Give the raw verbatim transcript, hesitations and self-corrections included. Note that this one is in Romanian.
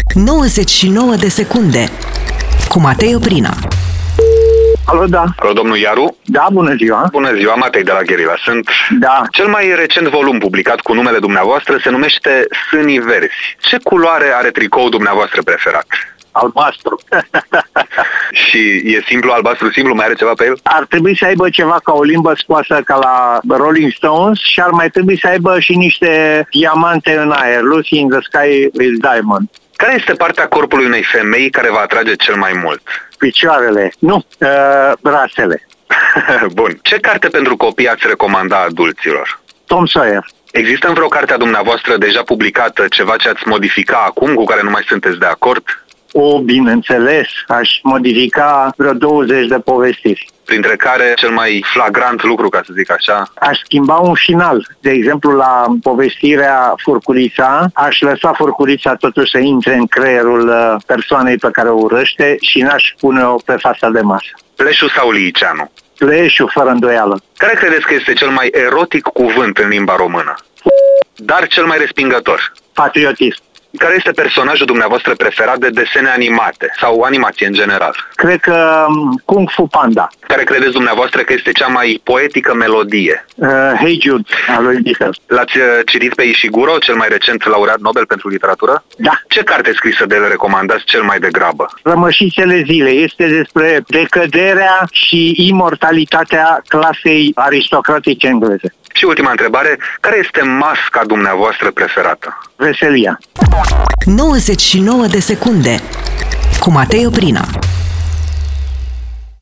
nouăzeci și nouă de secunde cu Matei Oprina. Alo, da. Alo, domnul Iaru? Da, bună ziua. Bună ziua, Matei de la Gherila. Sunt. Da. Cel mai recent volum publicat cu numele dumneavoastră se numește Sânii Verzi. Ce culoare are tricoul dumneavoastră preferat? Albastru. Și e simplu, albastru simplu? Mai are ceva pe el? Ar trebui să aibă ceva ca o limbă scoasă ca la Rolling Stones și ar mai trebui să aibă și niște diamante în aer. Lucy in the Sky with Diamond. Care este partea corpului unei femei care vă atrage cel mai mult? Picioarele. Nu, uh, brasele. Bun. Ce carte pentru copii ați recomanda adulților? Tom Sawyer. Există în vreo carte a dumneavoastră deja publicată ceva ce ați modifica acum, cu care nu mai sunteți de acord? O, bineînțeles, aș modifica vreo douăzeci de povestiri. Printre care cel mai flagrant lucru, ca să zic așa? Aș schimba un final. De exemplu, la povestirea Furculița, aș lăsa Furculița totuși să intre în creierul persoanei pe care o urăște și n-aș pune-o pe fața de masă. Pleșu sau Liceanu? Pleșu, fără îndoială. Care credeți că este cel mai erotic cuvânt în limba română? Dar cel mai respingător? Patriotism. Care este personajul dumneavoastră preferat de desene animate sau animație în general? Cred că Kung Fu Panda. Care credeți dumneavoastră că este cea mai poetică melodie? Uh, Hey Jude, al lui Beatles. L-ați citit pe Ishiguro, cel mai recent laureat Nobel pentru literatură? Da. Ce carte scrisă de el recomandați cel mai degrabă? Rămășițele zilei. Este despre decăderea și imortalitatea clasei aristocratice engleze. Și ultima întrebare, care este masca dumneavoastră preferată? Veselia. nouăzeci și nouă de secunde cu Matei Oprina.